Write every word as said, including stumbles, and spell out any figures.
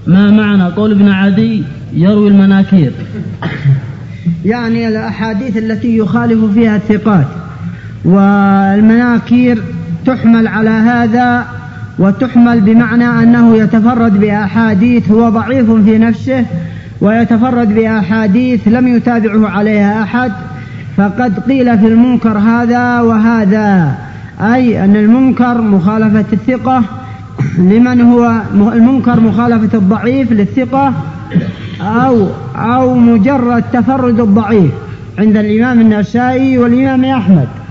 ما معنى قول ابن عدي يروي المناكير؟ يعني الأحاديث التي يخالف فيها الثقات، والمناكير تحمل على هذا، وتحمل بمعنى أنه يتفرد بأحاديث هو ضعيف في نفسه، ويتفرد بأحاديث لم يتابعه عليها أحد، فقد قيل في المنكر هذا وهذا، أي أن المنكر مخالفة الثقة لمن هو المنكر مخالفة الضعيف للثقة، أو, أو مجرد تفرد الضعيف عند الإمام النسائي والإمام أحمد.